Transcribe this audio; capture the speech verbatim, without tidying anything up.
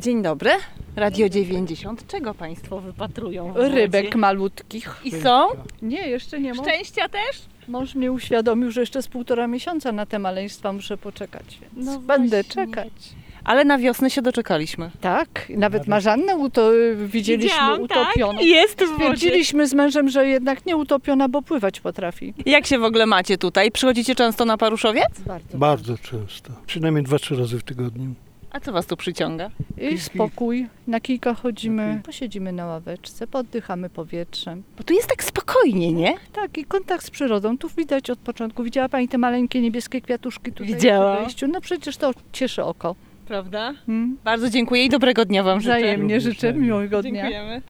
Dzień dobry. Radio dziewięćdziesiąt. Czego Państwo wypatrują w Rybek wodzie? malutkich. I są? Nie, jeszcze nie ma. Szczęścia też? Mąż mnie uświadomił, że jeszcze z półtora miesiąca na te maleństwa muszę poczekać, więc No będę właśnie. czekać. Ale na wiosnę się doczekaliśmy. Tak, nawet Marzannę uto- widzieliśmy Widziałam, utopioną. Tak? Jest w wodzie. Stwierdziliśmy z mężem, że jednak nie utopiona, bo pływać potrafi. Jak się w ogóle macie tutaj? Przychodzicie często na Paruszowiec? Bardzo. Bardzo często. Przynajmniej dwa, trzy razy w tygodniu. A co Was tu przyciąga? I spokój, na kilka chodzimy, posiedzimy na ławeczce, poddychamy powietrzem. Bo tu jest tak spokojnie, nie? Tak, i kontakt z przyrodą, tu widać od początku. Widziała Pani te maleńkie niebieskie kwiatuszki tutaj Widziałam. przy wejściu? No przecież to cieszy oko. Prawda? Hmm? Bardzo dziękuję i dobrego dnia Wam życzę. Wzajemnie życzę, miłego dnia. Dziękujemy.